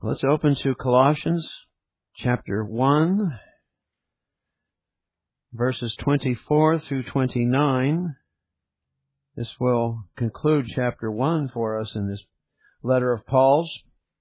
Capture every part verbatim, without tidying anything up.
Let's open to Colossians chapter one, verses twenty-four through twenty-nine. This will conclude chapter one for us in this letter of Paul's.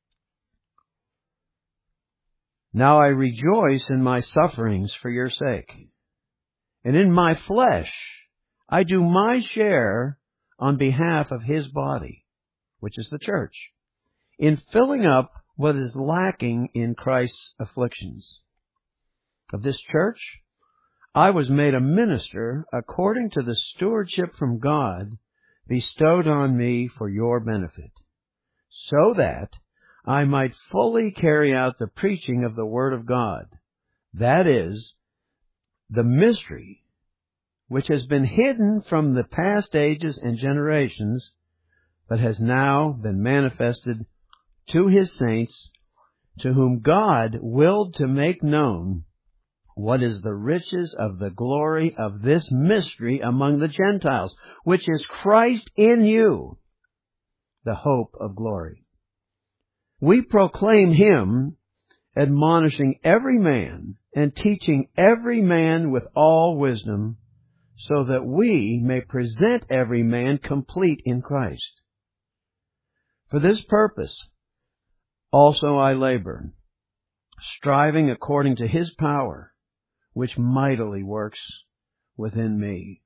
Now I rejoice in my sufferings for your sake, and in my flesh I do my share on behalf of his body, which is the church, in filling up what is lacking in Christ's afflictions. Of this church, I was made a minister according to the stewardship from God bestowed on me for your benefit, so that I might fully carry out the preaching of the Word of God, that is, the mystery which has been hidden from the past ages and generations, but has now been manifested to his saints, to whom God willed to make known what is the riches of the glory of this mystery among the Gentiles, which is Christ in you, the hope of glory. We proclaim him, admonishing every man and teaching every man with all wisdom, so that we may present every man complete in Christ. For this purpose also I labor, striving according to his power, which mightily works within me.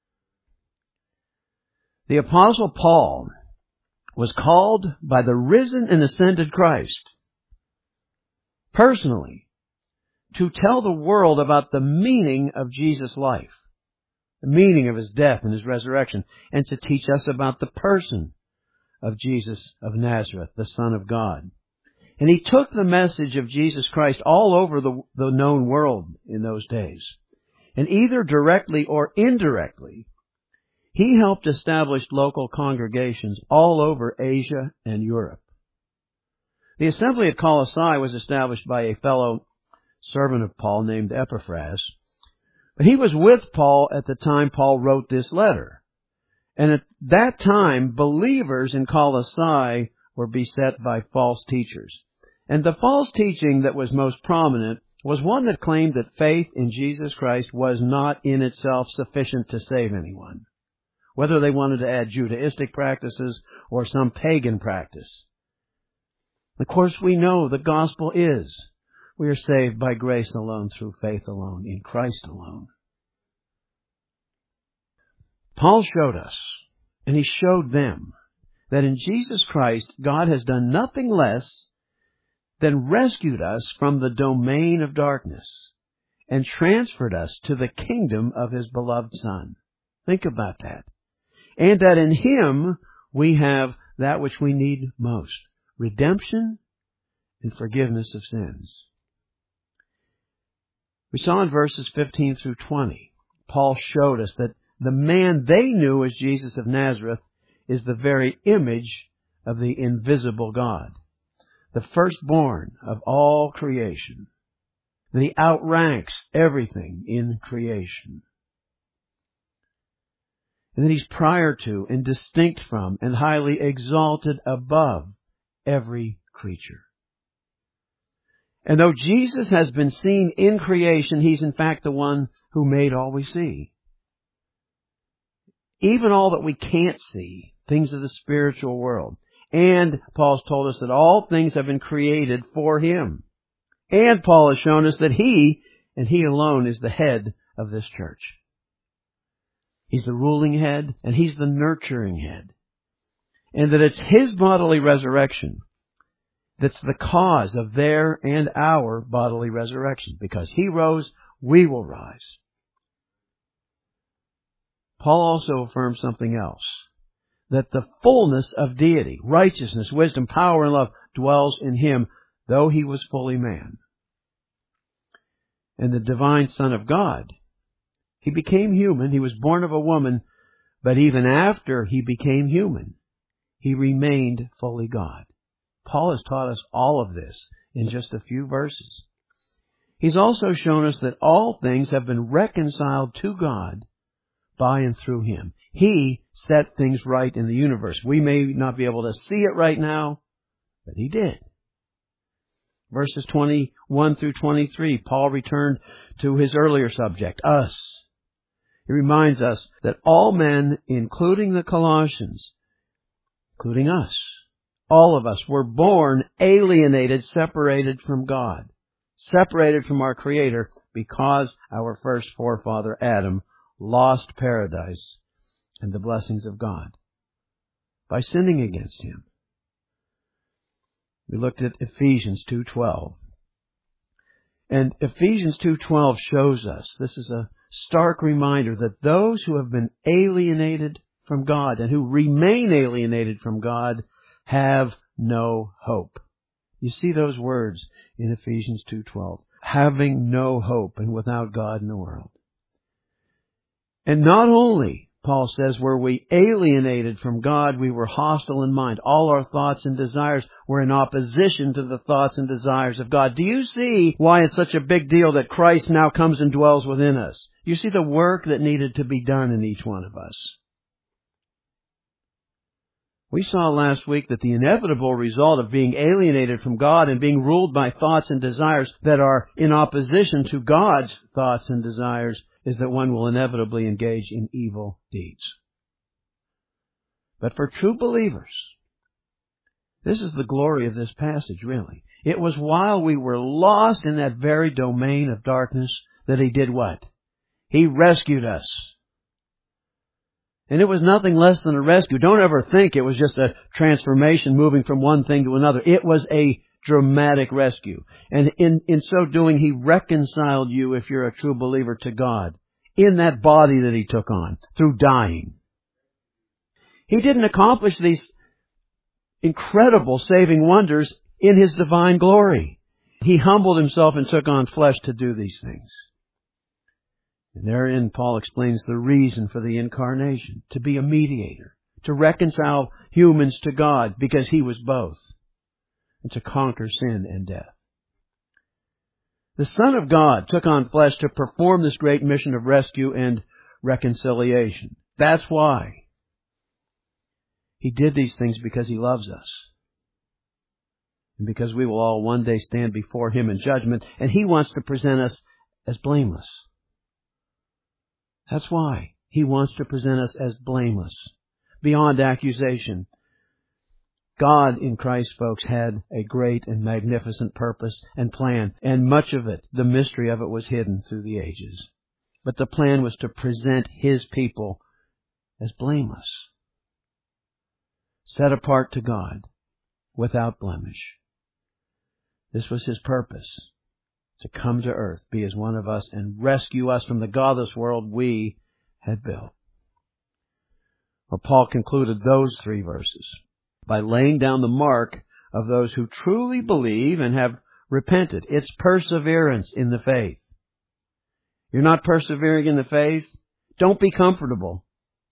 The Apostle Paul was called by the risen and ascended Christ personally to tell the world about the meaning of Jesus' life, the meaning of his death and his resurrection, and to teach us about the person of Jesus of Nazareth, the Son of God. And he took the message of Jesus Christ all over the, the known world in those days. And either directly or indirectly, he helped establish local congregations all over Asia and Europe. The assembly at Colossae was established by a fellow servant of Paul named Epaphras. But he was with Paul at the time Paul wrote this letter. And at that time, believers in Colossae were beset by false teachers. And the false teaching that was most prominent was one that claimed that faith in Jesus Christ was not in itself sufficient to save anyone, whether they wanted to add Judaistic practices or some pagan practice. Of course, we know the gospel is we are saved by grace alone, through faith alone, in Christ alone. Paul showed us, and he showed them, that in Jesus Christ, God has done nothing less than rescued us from the domain of darkness and transferred us to the kingdom of his beloved Son. Think about that. And that in him we have that which we need most, redemption and forgiveness of sins. We saw in verses fifteen through twenty, Paul showed us that the man they knew as Jesus of Nazareth is the very image of the invisible God, the firstborn of all creation, that he outranks everything in creation, and that he's prior to and distinct from and highly exalted above every creature. And though Jesus has been seen in creation, he's in fact the one who made all we see. Even all that we can't see, things of the spiritual world. And Paul's told us that all things have been created for him. And Paul has shown us that he, and he alone, is the head of this church. He's the ruling head, and he's the nurturing head. And that it's his bodily resurrection that's the cause of their and our bodily resurrection. Because he rose, we will rise. Paul also affirms something else, that the fullness of deity, righteousness, wisdom, power, and love dwells in him, though he was fully man. And the divine Son of God, he became human, he was born of a woman, but even after he became human, he remained fully God. Paul has taught us all of this in just a few verses. He's also shown us that all things have been reconciled to God by and through him. He set things right in the universe. We may not be able to see it right now, but he did. Verses twenty-one through twenty-three, Paul returned to his earlier subject, us. He reminds us that all men, including the Colossians, including us, all of us were born alienated, separated from God, separated from our Creator because our first forefather Adam lost paradise and the blessings of God by sinning against Him. We looked at Ephesians two twelve. And Ephesians two twelve shows us, this is a stark reminder that those who have been alienated from God and who remain alienated from God have no hope. You see those words in Ephesians two twelve. Having no hope and without God in the world. And not only, Paul says, were we alienated from God, we were hostile in mind. All our thoughts and desires were in opposition to the thoughts and desires of God. Do you see why it's such a big deal that Christ now comes and dwells within us? You see the work that needed to be done in each one of us. We saw last week that the inevitable result of being alienated from God and being ruled by thoughts and desires that are in opposition to God's thoughts and desires is that one will inevitably engage in evil deeds. But for true believers, this is the glory of this passage, really. It was while we were lost in that very domain of darkness that He did what? He rescued us. And it was nothing less than a rescue. Don't ever think it was just a transformation moving from one thing to another. It was a dramatic rescue. And in, in so doing, He reconciled you, if you're a true believer, to God in that body that He took on through dying. He didn't accomplish these incredible saving wonders in His divine glory. He humbled Himself and took on flesh to do these things. And therein Paul explains the reason for the incarnation, to be a mediator, to reconcile humans to God because He was both, and to conquer sin and death. The Son of God took on flesh to perform this great mission of rescue and reconciliation. That's why He did these things, because He loves us. And because we will all one day stand before Him in judgment, and He wants to present us as blameless. That's why He wants to present us as blameless, beyond accusation. God in Christ, folks, had a great and magnificent purpose and plan, and much of it, the mystery of it, was hidden through the ages. But the plan was to present His people as blameless, set apart to God, without blemish. This was His purpose, to come to earth, be as one of us, and rescue us from the godless world we had built. Well, Paul concluded those three verses by laying down the mark of those who truly believe and have repented. It's perseverance in the faith. You're not persevering in the faith? Don't be comfortable.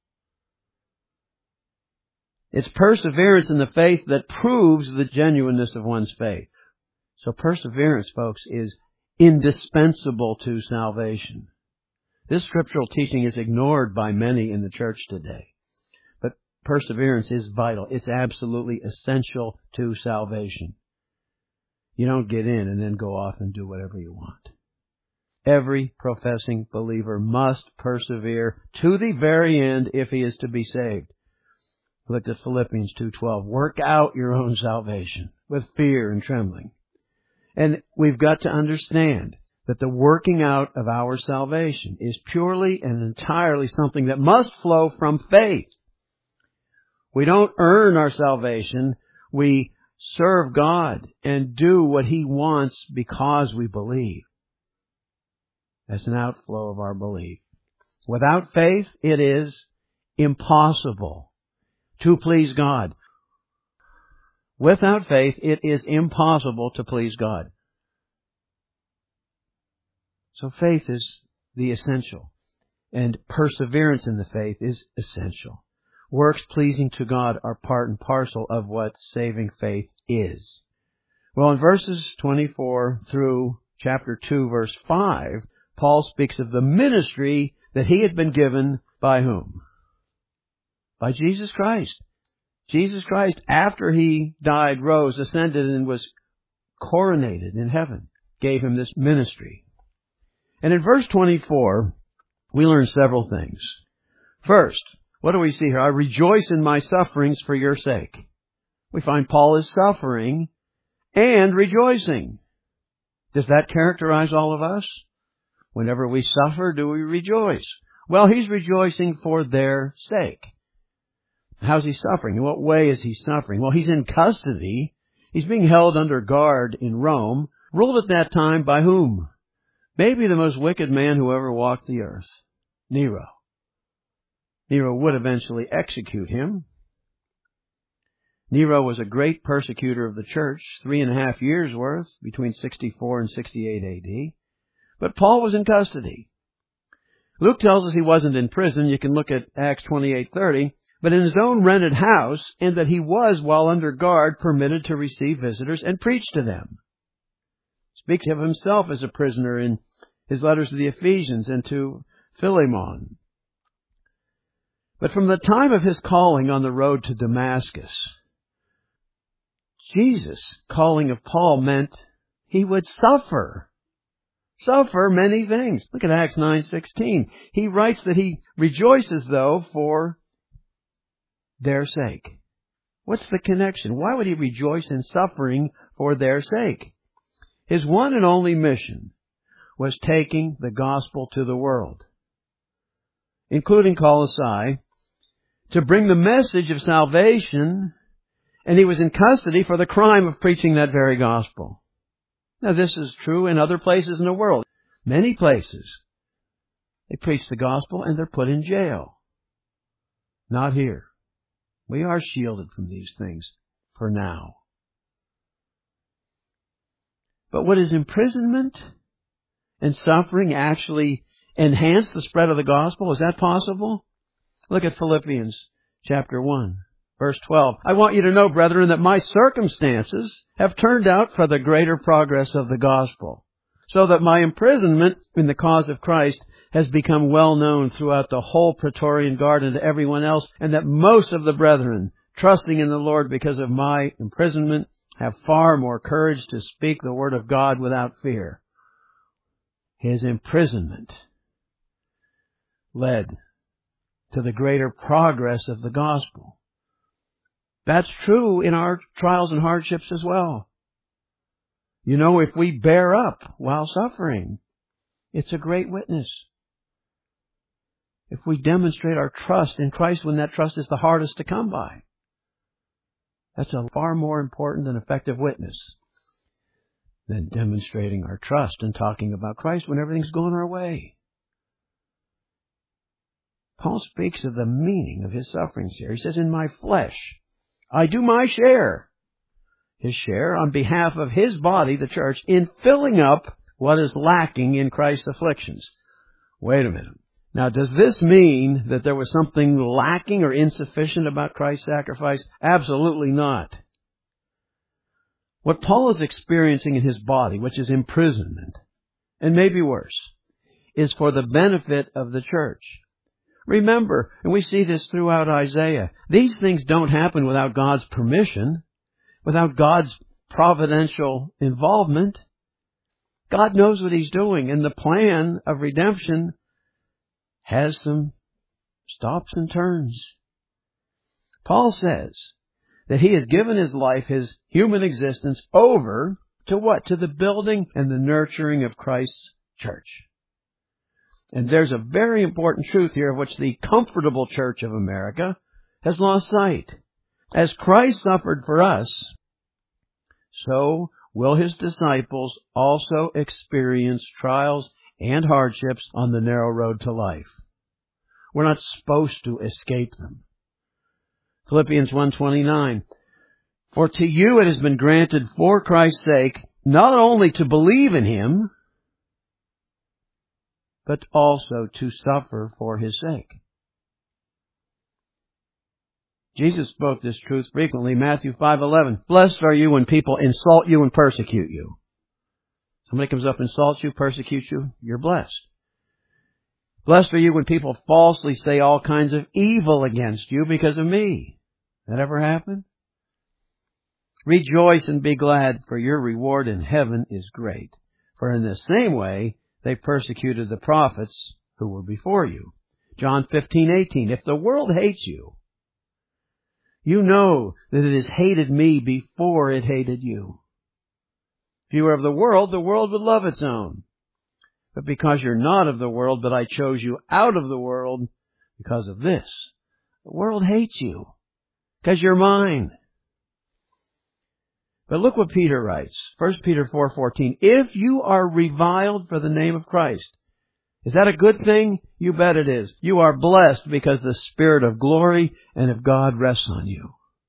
It's perseverance in the faith that proves the genuineness of one's faith. So perseverance, folks, is indispensable to salvation. This scriptural teaching is ignored by many in the church today. But perseverance is vital. It's absolutely essential to salvation. You don't get in and then go off and do whatever you want. Every professing believer must persevere to the very end if he is to be saved. Look at Philippians two twelve. Work out your own salvation with fear and trembling. And we've got to understand that the working out of our salvation is purely and entirely something that must flow from faith. We don't earn our salvation. We serve God and do what He wants because we believe. That's an outflow of our belief. Without faith, it is impossible to please God. Without faith, it is impossible to please God. So faith is the essential, and perseverance in the faith is essential. Works pleasing to God are part and parcel of what saving faith is. Well, in verses twenty-four through chapter two, verse five, Paul speaks of the ministry that he had been given by whom? By Jesus Christ. Jesus Christ, after He died, rose, ascended, and was coronated in heaven, gave him this ministry. And in verse twenty-four, we learn several things. First, what do we see here? I rejoice in my sufferings for your sake. We find Paul is suffering and rejoicing. Does that characterize all of us? Whenever we suffer, do we rejoice? Well, he's rejoicing for their sake. How's he suffering? In what way is he suffering? Well, he's in custody. He's being held under guard in Rome, ruled at that time by whom? Maybe the most wicked man who ever walked the earth, Nero. Nero would eventually execute him. Nero was a great persecutor of the church, three and a half years worth, between sixty-four and sixty-eight A D. But Paul was in custody. Luke tells us he wasn't in prison. You can look at Acts twenty-eight thirty. But in his own rented house, and that he was, while under guard, permitted to receive visitors and preach to them. He speaks of himself as a prisoner in his letters to the Ephesians and to Philemon. But from the time of his calling on the road to Damascus, Jesus' calling of Paul meant he would suffer. Suffer many things. Look at Acts nine sixteen. He writes that he rejoices, though, for their sake. What's the connection? Why would he rejoice in suffering for their sake? His one and only mission was taking the gospel to the world, including Colossae, to bring the message of salvation, and he was in custody for the crime of preaching that very gospel. Now, this is true in other places in the world. Many places, they preach the gospel and they're put in jail. Not here. We are shielded from these things for now. But would his imprisonment and suffering actually enhance the spread of the gospel? Is that possible? Look at Philippians chapter one, verse twelve. I want you to know, brethren, that my circumstances have turned out for the greater progress of the gospel, so that my imprisonment in the cause of Christ has become well known throughout the whole Praetorian Guard and to everyone else, and that most of the brethren, trusting in the Lord because of my imprisonment, have far more courage to speak the word of God without fear. His imprisonment led to the greater progress of the gospel. That's true in our trials and hardships as well. You know, if we bear up while suffering, it's a great witness. If we demonstrate our trust in Christ when that trust is the hardest to come by, that's a far more important and effective witness than demonstrating our trust and talking about Christ when everything's going our way. Paul speaks of the meaning of his sufferings here. He says, in my flesh, I do my share. His share on behalf of his body, the church, in filling up what is lacking in Christ's afflictions. Wait a minute. Now, does this mean that there was something lacking or insufficient about Christ's sacrifice? Absolutely not. What Paul is experiencing in his body, which is imprisonment, and maybe worse, is for the benefit of the church. Remember, and we see this throughout Isaiah, these things don't happen without God's permission, without God's providential involvement. God knows what He's doing, and the plan of redemption has some stops and turns. Paul says that he has given his life, his human existence, over to what? To the building and the nurturing of Christ's church. And there's a very important truth here of which the comfortable church of America has lost sight. As Christ suffered for us, so will His disciples also experience trials and hardships on the narrow road to life. We're not supposed to escape them. Philippians one twenty-nine. For to you it has been granted for Christ's sake not only to believe in Him, but also to suffer for His sake. Jesus spoke this truth frequently. Matthew five eleven. Blessed are you when people insult you and persecute you. Somebody comes up and insults you, persecutes you, you're blessed. Blessed are you when people falsely say all kinds of evil against you because of me. That ever happen? Rejoice and be glad, for your reward in heaven is great. For in the same way they persecuted the prophets who were before you. John fifteen eighteen. If the world hates you, you know that it has hated me before it hated you. If you were of the world, the world would love its own. But because you're not of the world, but I chose you out of the world, because of this, the world hates you, because you're mine. But look what Peter writes, First Peter four fourteen. If you are reviled for the name of Christ, is that a good thing? You bet it is. You are blessed because the Spirit of glory and of God rests on you.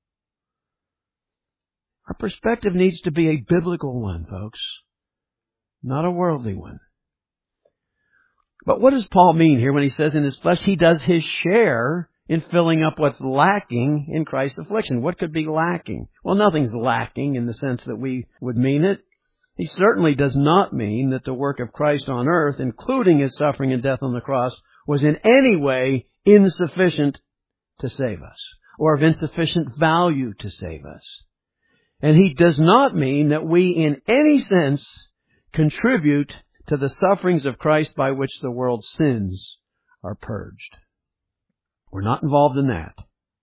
Our perspective needs to be a biblical one, folks, not a worldly one. But what does Paul mean here when he says in his flesh he does his share in filling up what's lacking in Christ's affliction? What could be lacking? Well, nothing's lacking in the sense that we would mean it. He certainly does not mean that the work of Christ on earth, including His suffering and death on the cross, was in any way insufficient to save us, or of insufficient value to save us. And He does not mean that we in any sense contribute to the sufferings of Christ by which the world's sins are purged. We're not involved in that.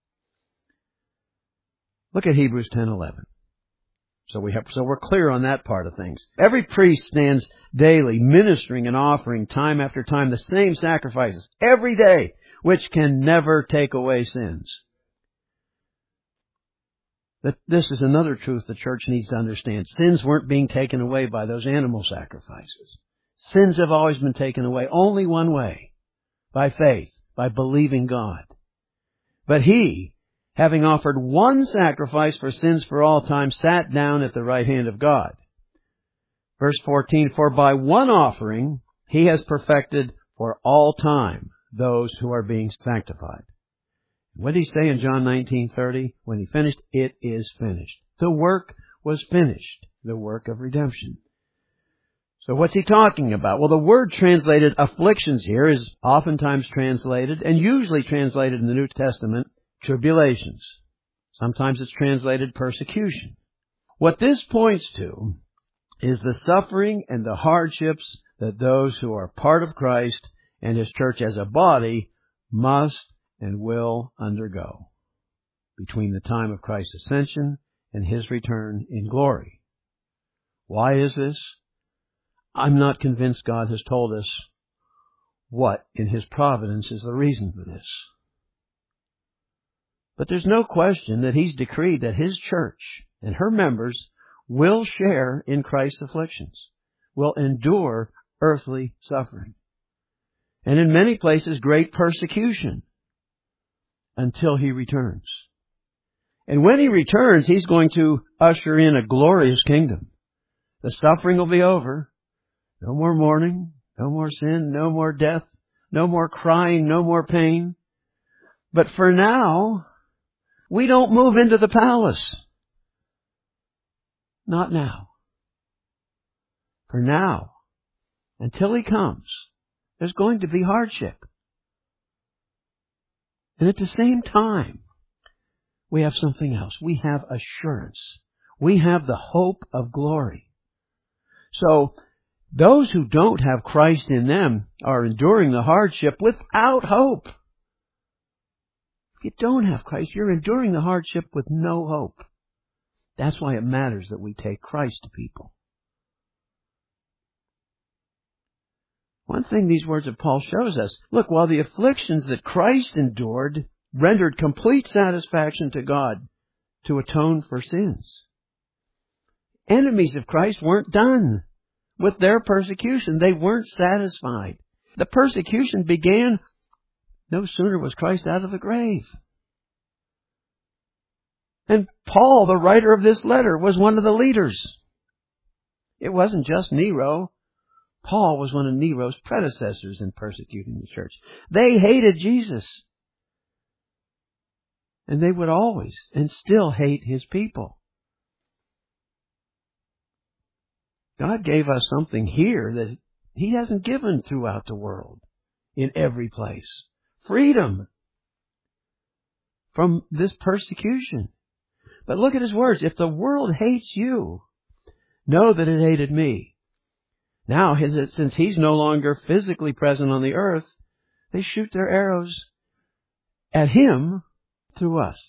Look at Hebrews ten eleven. So we have, so we're clear on that part of things. Every priest stands daily ministering and offering time after time the same sacrifices every day, which can never take away sins. That this is another truth the church needs to understand. Sins weren't being taken away by those animal sacrifices. Sins have always been taken away only one way, by faith, by believing God. But He, having offered one sacrifice for sins for all time, sat down at the right hand of God. Verse fourteen, for by one offering He has perfected for all time those who are being sanctified. What did He say in John nineteen thirty? When He finished, it is finished. The work was finished, the work of redemption. So what's He talking about? Well, the word translated afflictions here is oftentimes translated, and usually translated in the New Testament, tribulations. Sometimes it's translated persecution. What this points to is the suffering and the hardships that those who are part of Christ and His church as a body must and will undergo between the time of Christ's ascension and His return in glory. Why is this? I'm not convinced God has told us what in His providence is the reason for this. But there's no question that He's decreed that His church and her members will share in Christ's afflictions, will endure earthly suffering, and in many places great persecution until He returns. And when He returns, He's going to usher in a glorious kingdom. The suffering will be over. No more mourning, no more sin, no more death, no more crying, no more pain. But for now, we don't move into the palace. Not now. For now, until He comes, there's going to be hardship. And at the same time, we have something else. We have assurance. We have the hope of glory. So, those who don't have Christ in them are enduring the hardship without hope. If you don't have Christ, you're enduring the hardship with no hope. That's why it matters that we take Christ to people. One thing these words of Paul shows us, look, while the afflictions that Christ endured rendered complete satisfaction to God to atone for sins, enemies of Christ weren't done with their persecution. They weren't satisfied. The persecution began no sooner was Christ out of the grave. And Paul, the writer of this letter, was one of the leaders. It wasn't just Nero. Paul was one of Nero's predecessors in persecuting the church. They hated Jesus. And they would always and still hate His people. God gave us something here that He hasn't given throughout the world, in every place. Freedom from this persecution. But look at his words. If the world hates you, know that it hated me. Now, his, since he's no longer physically present on the earth, they shoot their arrows at him through us.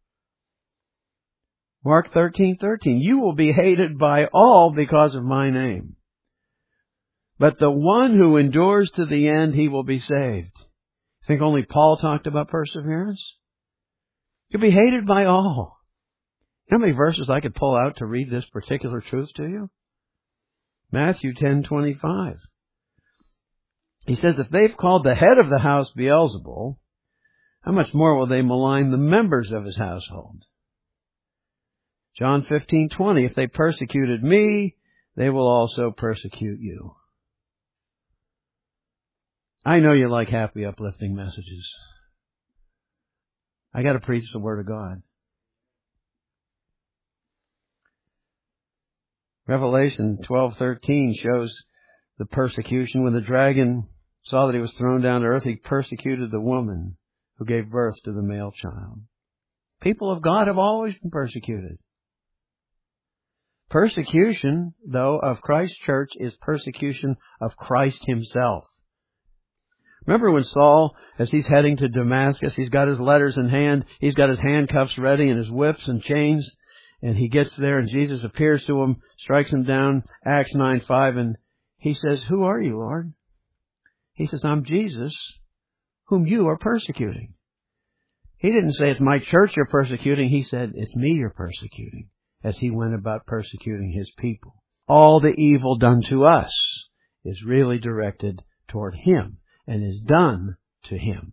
Mark thirteen thirteen. You will be hated by all because of my name. But the one who endures to the end, he will be saved. Think only Paul talked about perseverance? You'll be hated by all. You know how many verses I could pull out to read this particular truth to you? Matthew ten twenty-five. He says, if they've called the head of the house Beelzebul, how much more will they malign the members of his household? John fifteen twenty. If they persecuted me, they will also persecute you. I know you like happy, uplifting messages. I got to preach the Word of God. Revelation twelve thirteen shows the persecution. When the dragon saw that he was thrown down to earth, he persecuted the woman who gave birth to the male child. People of God have always been persecuted. Persecution, though, of Christ's church is persecution of Christ himself. Remember when Saul, as he's heading to Damascus, he's got his letters in hand, he's got his handcuffs ready and his whips and chains, and he gets there and Jesus appears to him, strikes him down, Acts nine five, and he says, who are you, Lord? He says, I'm Jesus, whom you are persecuting. He didn't say, it's my church you're persecuting. He said, it's me you're persecuting, as he went about persecuting his people. All the evil done to us is really directed toward him and is done to him.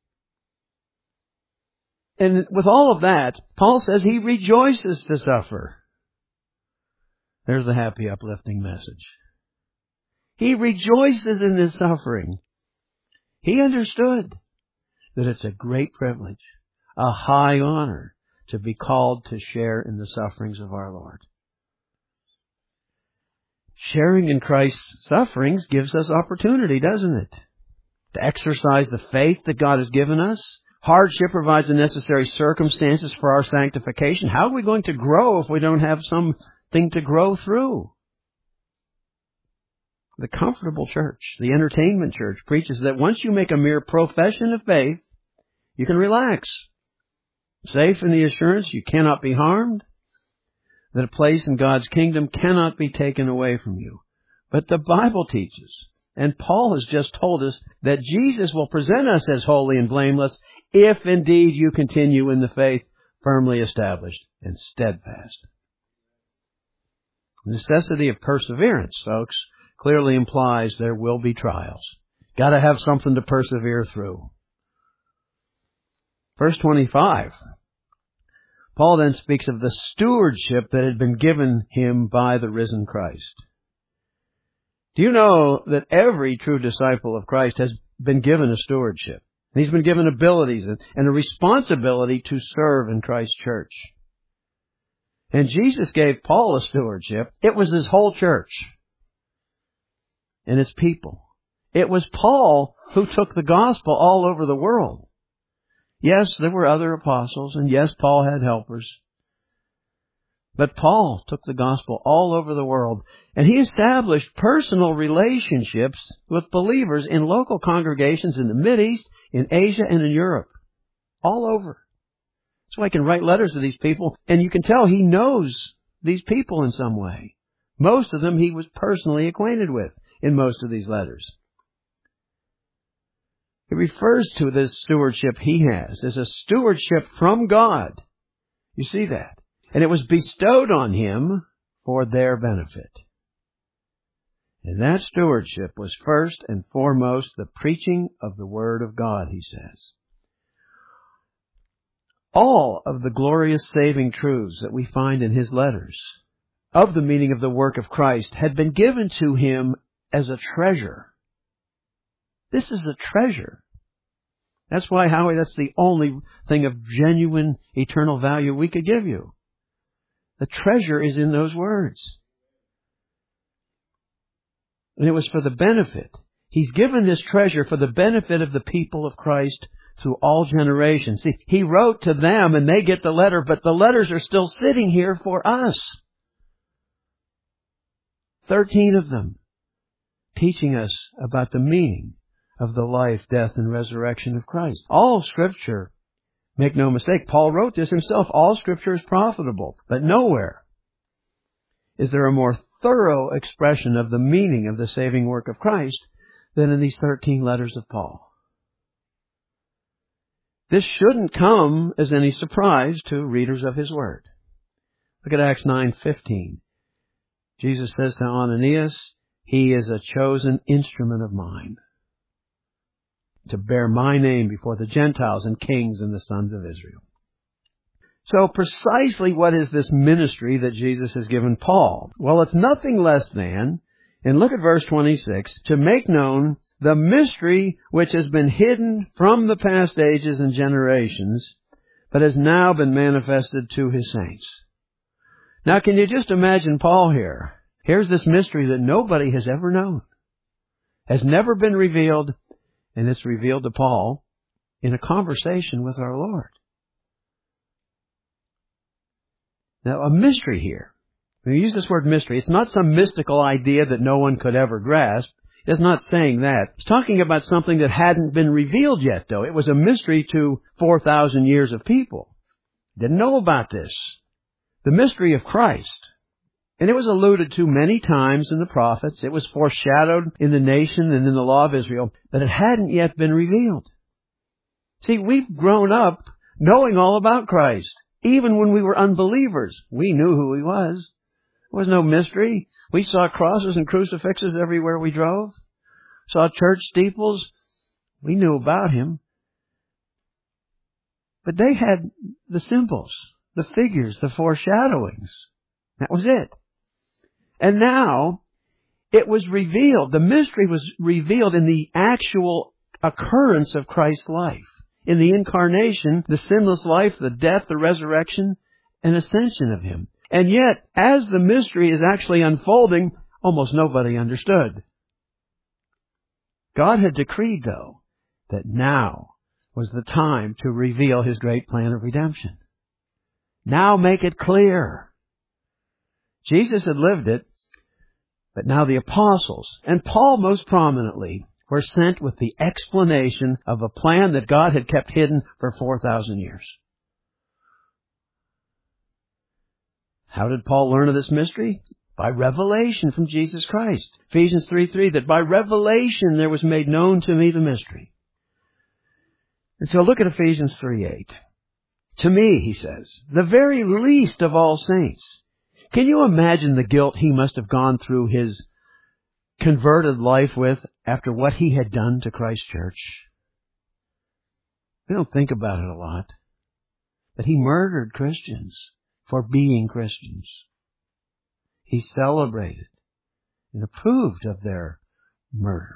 And with all of that, Paul says he rejoices to suffer. There's the happy, uplifting message. He rejoices in his suffering. He understood that it's a great privilege, a high honor, to be called to share in the sufferings of our Lord. Sharing in Christ's sufferings gives us opportunity, doesn't it? To exercise the faith that God has given us. Hardship provides the necessary circumstances for our sanctification. How are we going to grow if we don't have something to grow through? The comfortable church, the entertainment church, preaches that once you make a mere profession of faith, you can relax. Safe in the assurance you cannot be harmed, that a place in God's kingdom cannot be taken away from you. But the Bible teaches, and Paul has just told us, that Jesus will present us as holy and blameless if indeed you continue in the faith firmly established and steadfast. The necessity of perseverance, folks, clearly implies there will be trials. Got to have something to persevere through. Verse twenty-five. Paul then speaks of the stewardship that had been given him by the risen Christ. Do you know that every true disciple of Christ has been given a stewardship? He's been given abilities and a responsibility to serve in Christ's church. And Jesus gave Paul a stewardship. It was his whole church and his people. It was Paul who took the gospel all over the world. Yes, there were other apostles, and yes, Paul had helpers. But Paul took the gospel all over the world, and he established personal relationships with believers in local congregations in the Mideast, in Asia, and in Europe. All over. So I can write letters to these people, and you can tell he knows these people in some way. Most of them he was personally acquainted with in most of these letters. It refers to this stewardship he has as a stewardship from God. You see that? And it was bestowed on him for their benefit. And that stewardship was first and foremost the preaching of the Word of God, he says. All of the glorious saving truths that we find in his letters of the meaning of the work of Christ had been given to him as a treasure. This is a treasure. That's why, Howie, that's the only thing of genuine eternal value we could give you. The treasure is in those words. And it was for the benefit. He's given this treasure for the benefit of the people of Christ through all generations. See, he wrote to them and they get the letter, but the letters are still sitting here for us. Thirteen of them, teaching us about the meaning of the life, death, and resurrection of Christ. All Scripture, make no mistake, Paul wrote this himself, all Scripture is profitable, but nowhere is there a more thorough expression of the meaning of the saving work of Christ than in these thirteen letters of Paul. This shouldn't come as any surprise to readers of His Word. Look at Acts nine fifteen. Jesus says to Ananias, "He is a chosen instrument of mine to bear my name before the Gentiles and kings and the sons of Israel." So precisely what is this ministry that Jesus has given Paul? Well, it's nothing less than, and look at verse twenty-six, to make known the mystery which has been hidden from the past ages and generations, but has now been manifested to His saints. Now, can you just imagine Paul here? Here's this mystery that nobody has ever known, has never been revealed, and it's revealed to Paul in a conversation with our Lord. Now, a mystery here. When we use this word mystery, it's not some mystical idea that no one could ever grasp. It's not saying that. It's talking about something that hadn't been revealed yet, though. It was a mystery to four thousand years of people. Didn't know about this. The mystery of Christ. And it was alluded to many times in the prophets. It was foreshadowed in the nation and in the law of Israel, but it hadn't yet been revealed. See, we've grown up knowing all about Christ. Even when we were unbelievers, we knew who He was. There was no mystery. We saw crosses and crucifixes everywhere we drove. Saw church steeples. We knew about Him. But they had the symbols, the figures, the foreshadowings. That was it. And now, it was revealed. The mystery was revealed in the actual occurrence of Christ's life. In the incarnation, the sinless life, the death, the resurrection, and ascension of Him. And yet, as the mystery is actually unfolding, almost nobody understood. God had decreed, though, that now was the time to reveal His great plan of redemption. Now make it clear. Jesus had lived it, but now the apostles, and Paul most prominently, were sent with the explanation of a plan that God had kept hidden for four thousand years. How did Paul learn of this mystery? By revelation from Jesus Christ. Ephesians three three, that by revelation there was made known to me the mystery. And so look at Ephesians three eight. To me, he says, the very least of all saints. Can you imagine the guilt he must have gone through his converted life with after what he had done to Christ's church? We don't think about it a lot. But he murdered Christians for being Christians. He celebrated and approved of their murder.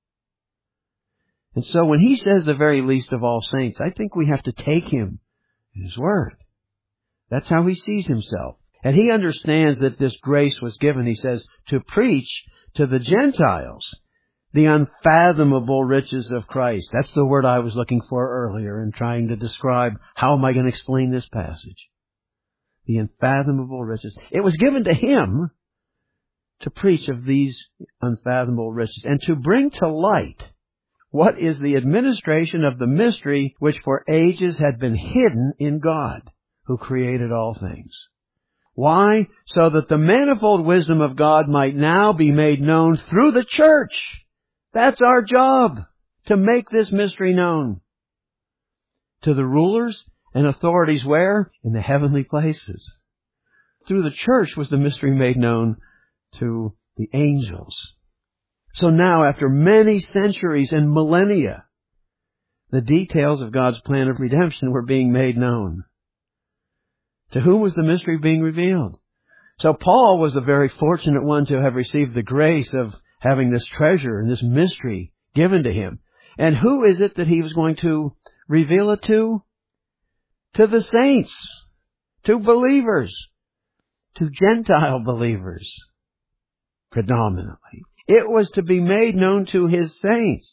And so when he says the very least of all saints, I think we have to take him in his word. That's how he sees himself. And he understands that this grace was given, he says, to preach to the Gentiles the unfathomable riches of Christ. That's the word I was looking for earlier in trying to describe how am I going to explain this passage. The unfathomable riches. It was given to him to preach of these unfathomable riches and to bring to light what is the administration of the mystery which for ages had been hidden in God, who created all things. Why? So that the manifold wisdom of God might now be made known through the church. That's our job, to make this mystery known. To the rulers and authorities where? In the heavenly places. Through the church was the mystery made known to the angels. So now, after many centuries and millennia, the details of God's plan of redemption were being made known. To whom was the mystery being revealed? So Paul was a very fortunate one to have received the grace of having this treasure and this mystery given to him. And who is it that he was going to reveal it to? To the saints, to believers, to Gentile believers, predominantly. It was to be made known to his saints.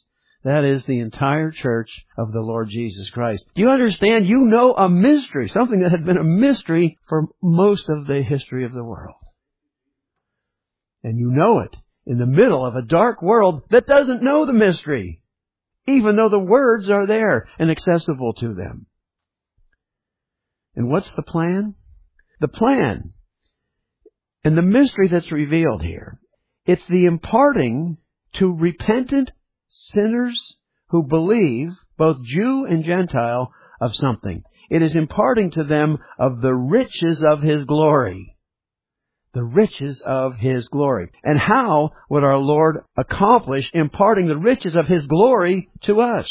That is the entire church of the Lord Jesus Christ. Do you understand? You know a mystery, something that had been a mystery for most of the history of the world. And you know it in the middle of a dark world that doesn't know the mystery, even though the words are there and accessible to them. And what's the plan? The plan and the mystery that's revealed here, it's the imparting to repentant sinners who believe, both Jew and Gentile, of something. It is imparting to them of the riches of His glory. The riches of His glory. And how would our Lord accomplish imparting the riches of His glory to us?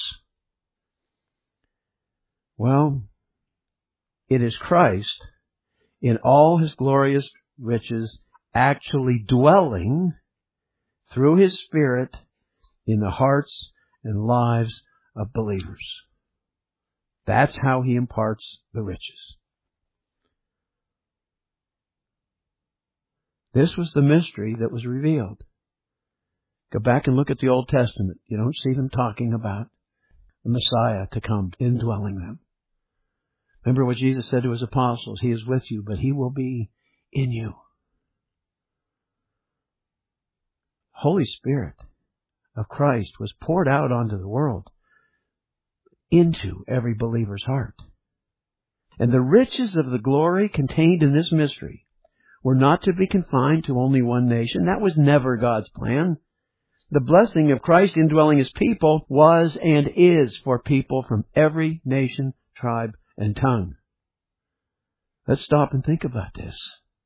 Well, it is Christ in all His glorious riches actually dwelling through His Spirit in the hearts and lives of believers. That's how He imparts the riches. This was the mystery that was revealed. Go back and look at the Old Testament. You don't see them talking about the Messiah to come indwelling them. Remember what Jesus said to His apostles, He is with you, but He will be in you. Holy Spirit of Christ was poured out onto the world, into every believer's heart. And the riches of the glory contained in this mystery were not to be confined to only one nation. That was never God's plan. The blessing of Christ indwelling His people was and is for people from every nation, tribe, and tongue. Let's stop and think about this.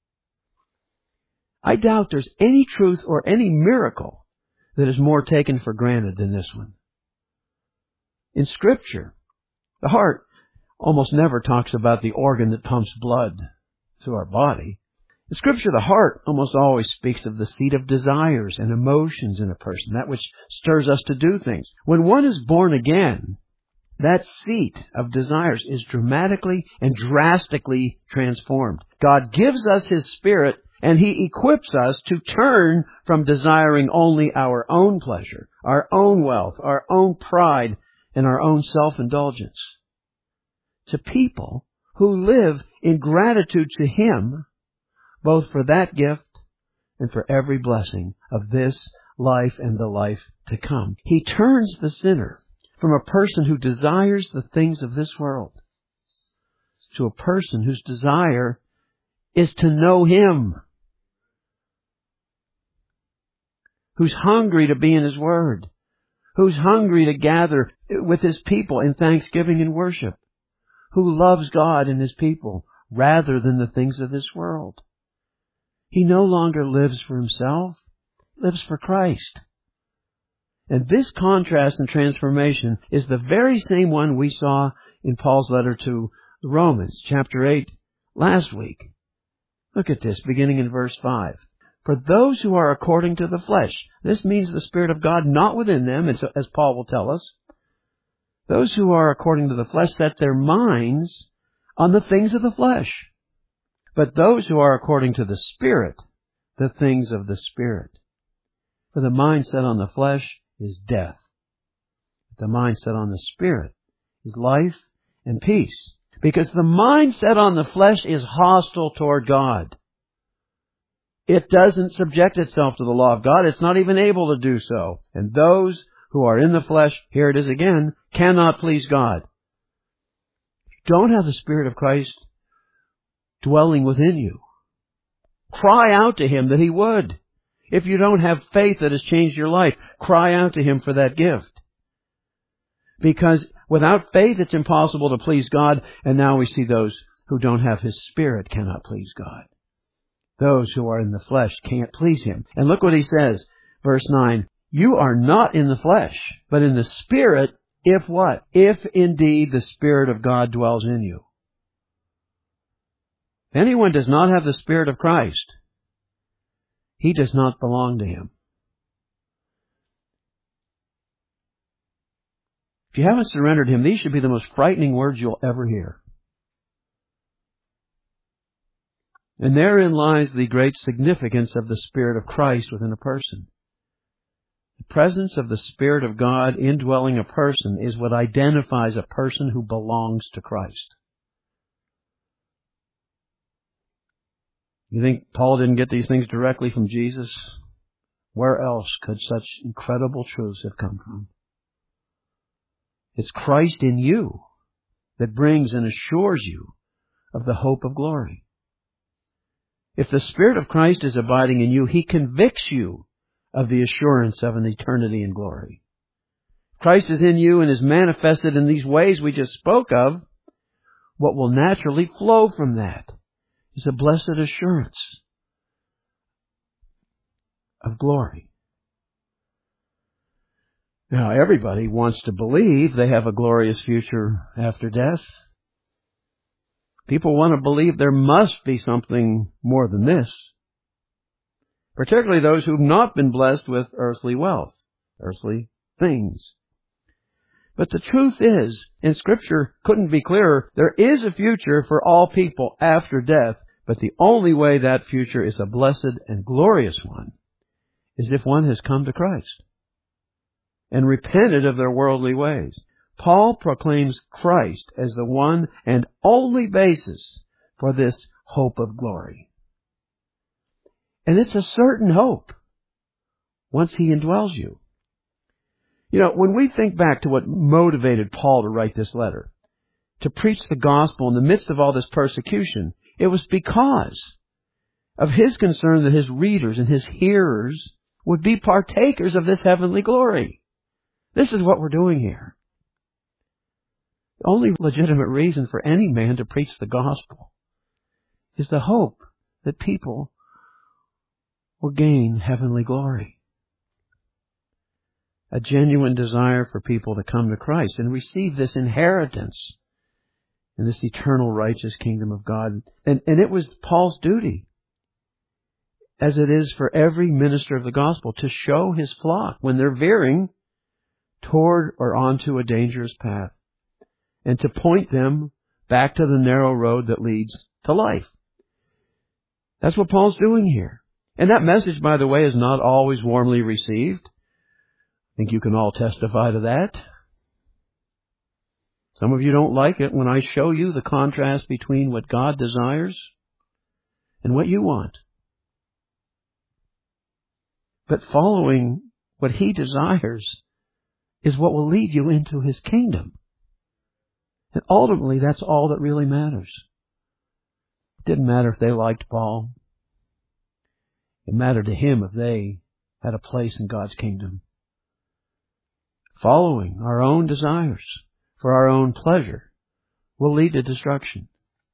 I doubt there's any truth or any miracle that is more taken for granted than this one. In Scripture, the heart almost never talks about the organ that pumps blood through our body. In Scripture, the heart almost always speaks of the seat of desires and emotions in a person, that which stirs us to do things. When one is born again, that seat of desires is dramatically and drastically transformed. God gives us His Spirit, and He equips us to turn from desiring only our own pleasure, our own wealth, our own pride, and our own self-indulgence, to people who live in gratitude to Him, both for that gift and for every blessing of this life and the life to come. He turns the sinner from a person who desires the things of this world to a person whose desire is to know Him, who's hungry to be in His Word, who's hungry to gather with His people in thanksgiving and worship, who loves God and His people rather than the things of this world. He no longer lives for himself, lives for Christ. And this contrast and transformation is the very same one we saw in Paul's letter to the Romans, chapter eight, last week. Look at this, beginning in verse five. For those who are according to the flesh, this means the Spirit of God not within them, as Paul will tell us. Those who are according to the flesh set their minds on the things of the flesh. But those who are according to the Spirit, the things of the Spirit. For the mind set on the flesh is death. But the mind set on the Spirit is life and peace. Because the mind set on the flesh is hostile toward God. It doesn't subject itself to the law of God. It's not even able to do so. And those who are in the flesh, here it is again, cannot please God. If you don't have the Spirit of Christ dwelling within you, cry out to Him that He would. If you don't have faith that has changed your life, cry out to Him for that gift. Because without faith, it's impossible to please God. And now we see those who don't have His Spirit cannot please God. Those who are in the flesh can't please Him. And look what He says, verse nine. You are not in the flesh, but in the Spirit, if what? If indeed the Spirit of God dwells in you. If anyone does not have the Spirit of Christ, he does not belong to Him. If you haven't surrendered Him, these should be the most frightening words you'll ever hear. And therein lies the great significance of the Spirit of Christ within a person. The presence of the Spirit of God indwelling a person is what identifies a person who belongs to Christ. You think Paul didn't get these things directly from Jesus? Where else could such incredible truths have come from? It's Christ in you that brings and assures you of the hope of glory. If the Spirit of Christ is abiding in you, He convicts you of the assurance of an eternity in glory. Christ is in you and is manifested in these ways we just spoke of. What will naturally flow from that is a blessed assurance of glory. Now, everybody wants to believe they have a glorious future after death. People want to believe there must be something more than this. Particularly those who've not been blessed with earthly wealth, earthly things. But the truth is, and Scripture couldn't be clearer, there is a future for all people after death, but the only way that future is a blessed and glorious one is if one has come to Christ and repented of their worldly ways. Paul proclaims Christ as the one and only basis for this hope of glory. And it's a certain hope once He indwells you. You know, when we think back to what motivated Paul to write this letter, to preach the gospel in the midst of all this persecution, it was because of his concern that his readers and his hearers would be partakers of this heavenly glory. This is what we're doing here. The only legitimate reason for any man to preach the gospel is the hope that people will gain heavenly glory. A genuine desire for people to come to Christ and receive this inheritance in this eternal righteous kingdom of God. And, and it was Paul's duty, as it is for every minister of the gospel, to show his flock when they're veering toward or onto a dangerous path, and to point them back to the narrow road that leads to life. That's what Paul's doing here. And that message, by the way, is not always warmly received. I think you can all testify to that. Some of you don't like it when I show you the contrast between what God desires and what you want. But following what He desires is what will lead you into His kingdom. And ultimately, that's all that really matters. It didn't matter if they liked Paul. It mattered to him if they had a place in God's kingdom. Following our own desires for our own pleasure will lead to destruction.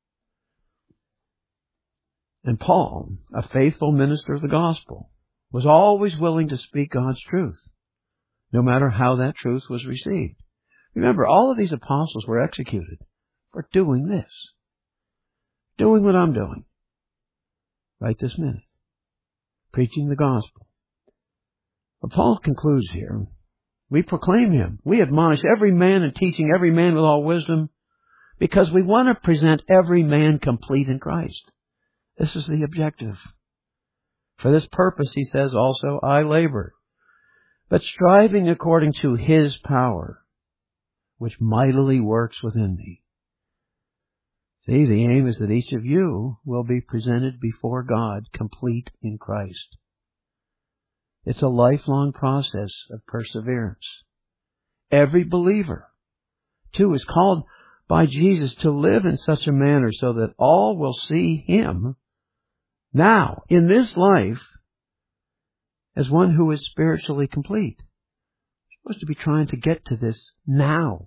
And Paul, a faithful minister of the gospel, was always willing to speak God's truth, no matter how that truth was received. Remember, all of these apostles were executed for doing this. Doing what I'm doing right this minute. Preaching the gospel. But Paul concludes here. We proclaim Him. We admonish every man and teaching every man with all wisdom, because we want to present every man complete in Christ. This is the objective. For this purpose, he says also, I labor, but striving according to His power, which mightily works within me. See, the aim is that each of you will be presented before God complete in Christ. It's a lifelong process of perseverance. Every believer, too, is called by Jesus to live in such a manner so that all will see Him now, in this life, as one who is spiritually complete. We're supposed to be trying to get to this now,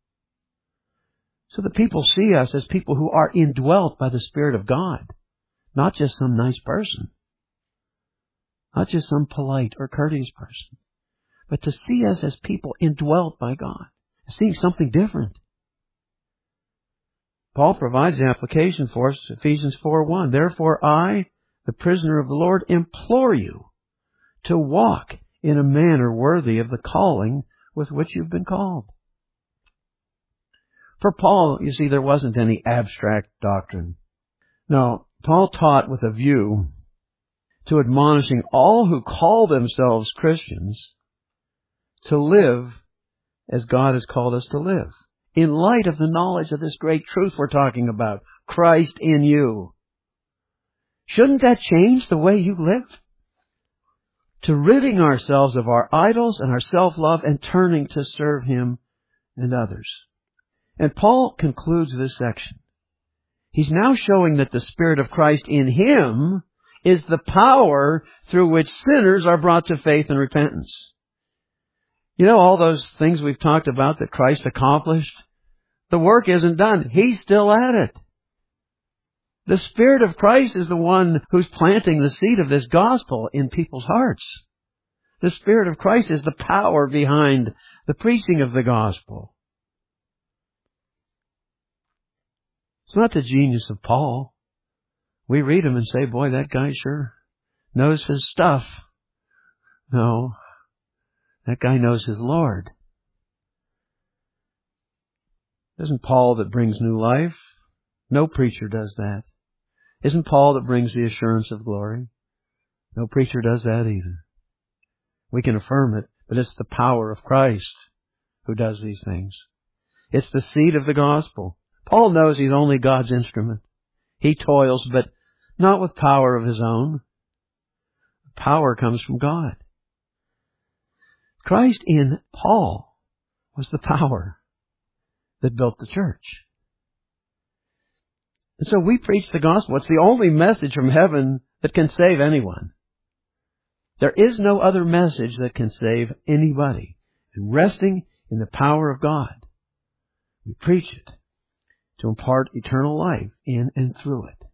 so that people see us as people who are indwelt by the Spirit of God, not just some nice person, not just some polite or courteous person, but to see us as people indwelt by God, seeing something different. Paul provides the application for us, Ephesians four one. Therefore I, the prisoner of the Lord, implore you to walk in a manner worthy of the calling with which you've been called. For Paul, you see, there wasn't any abstract doctrine. No, Paul taught with a view to admonishing all who call themselves Christians to live as God has called us to live, in light of the knowledge of this great truth we're talking about, Christ in you. Shouldn't that change the way you live? To ridding ourselves of our idols and our self-love and turning to serve Him and others. And Paul concludes this section. He's now showing that the Spirit of Christ in him is the power through which sinners are brought to faith and repentance. You know, all those things we've talked about that Christ accomplished, the work isn't done. He's still at it. The Spirit of Christ is the one who's planting the seed of this gospel in people's hearts. The Spirit of Christ is the power behind the preaching of the gospel. It's not the genius of Paul. We read him and say, boy, that guy sure knows his stuff. No, that guy knows his Lord. Isn't Paul that brings new life? No preacher does that. Isn't Paul that brings the assurance of glory? No preacher does that either. We can affirm it, but it's the power of Christ who does these things. It's the seed of the gospel. Paul knows he's only God's instrument. He toils, but not with power of his own. Power comes from God. Christ in Paul was the power that built the church. And so we preach the gospel. It's the only message from heaven that can save anyone. There is no other message that can save anybody. And resting in the power of God, we preach it to impart eternal life in and through it.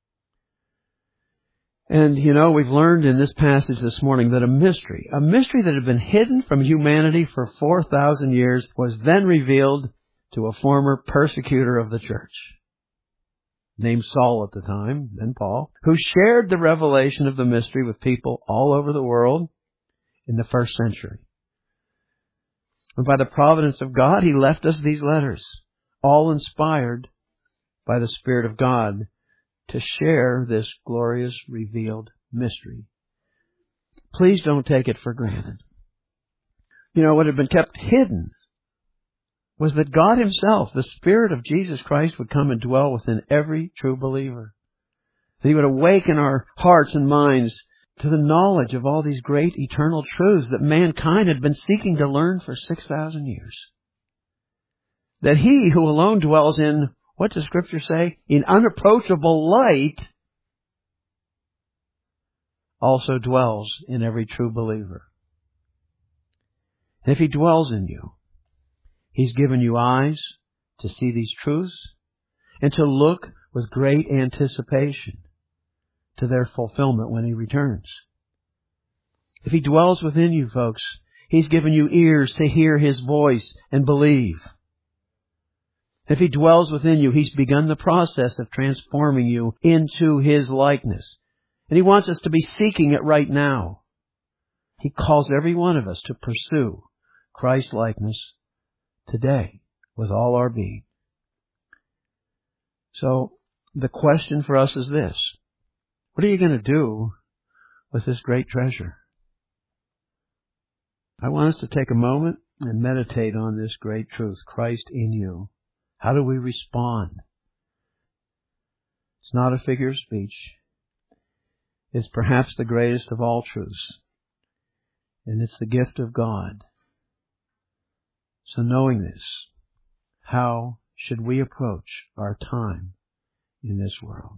And, you know, we've learned in this passage this morning that a mystery, a mystery that had been hidden from humanity for four thousand years, was then revealed to a former persecutor of the church, named Saul at the time, then Paul, who shared the revelation of the mystery with people all over the world in the first century. And by the providence of God, he left us these letters, all inspired by the Spirit of God, to share this glorious revealed mystery. Please don't take it for granted. You know, what had been kept hidden was that God Himself, the Spirit of Jesus Christ, would come and dwell within every true believer. That He would awaken our hearts and minds to the knowledge of all these great eternal truths that mankind had been seeking to learn for six thousand years. That He who alone dwells in, what does Scripture say? In unapproachable light, also dwells in every true believer. And if He dwells in you, He's given you eyes to see these truths and to look with great anticipation to their fulfillment when He returns. If He dwells within you, folks, He's given you ears to hear His voice and believe. If He dwells within you, He's begun the process of transforming you into His likeness. And He wants us to be seeking it right now. He calls every one of us to pursue Christ likeness today with all our being. So the question for us is this: what are you going to do with this great treasure? I want us to take a moment and meditate on this great truth, Christ in you. How do we respond? It's not a figure of speech. It's perhaps the greatest of all truths. And it's the gift of God. So knowing this, how should we approach our time in this world?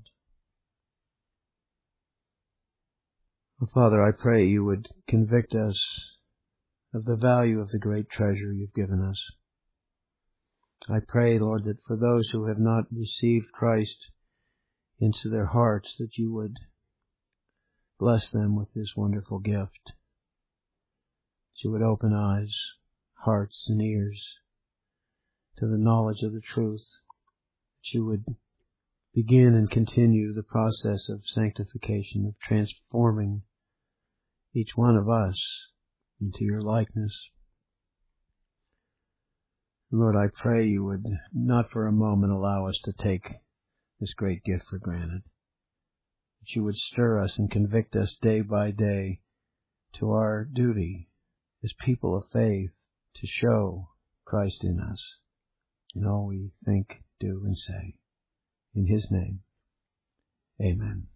Well, Father, I pray You would convict us of the value of the great treasure You've given us. I pray, Lord, that for those who have not received Christ into their hearts, that You would bless them with this wonderful gift. That You would open eyes, hearts, and ears to the knowledge of the truth. That You would begin and continue the process of sanctification, of transforming each one of us into Your likeness. Lord, I pray You would not for a moment allow us to take this great gift for granted. That You would stir us and convict us day by day to our duty as people of faith to show Christ in us in all we think, do, and say. In His name, amen.